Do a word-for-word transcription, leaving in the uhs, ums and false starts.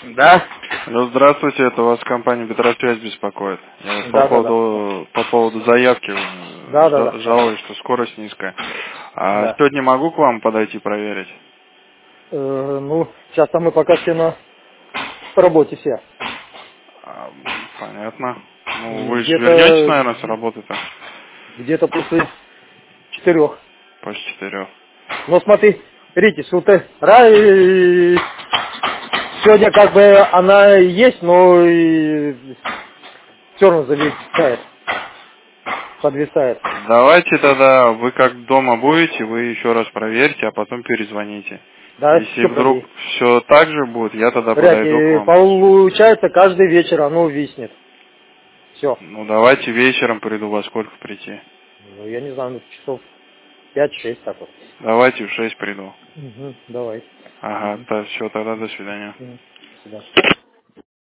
Да. Ну, здравствуйте, это вас компания Бетросвязь беспокоит. Я вас Да, по, да, поводу, да. по поводу заявки Да, да, да. жалуюсь, что скорость низкая. А Да. сегодня могу к вам подойти проверить? Э, ну, сейчас мы пока все на работе все. А, понятно. Ну, вы же вернетесь, Где-то наверное, с работы-то? где-то после четырех. После четырех. Но смотри, видите, вот рай сегодня как бы она есть, но и все равно зависает, подвисает. Давайте тогда, вы как дома будете, вы еще раз проверьте, а потом перезвоните. Да, Если что вдруг проверить? все так же будет, я тогда подойду к Ряки, вам. получается, каждый вечер оно виснет. Все. Ну, давайте вечером приду, во сколько прийти. Ну, я не знаю, ну, часов пять-шесть так вот. Давайте в шесть приду. Угу, давай. Ага, Угу. то все, тогда до свидания. Угу. До свидания.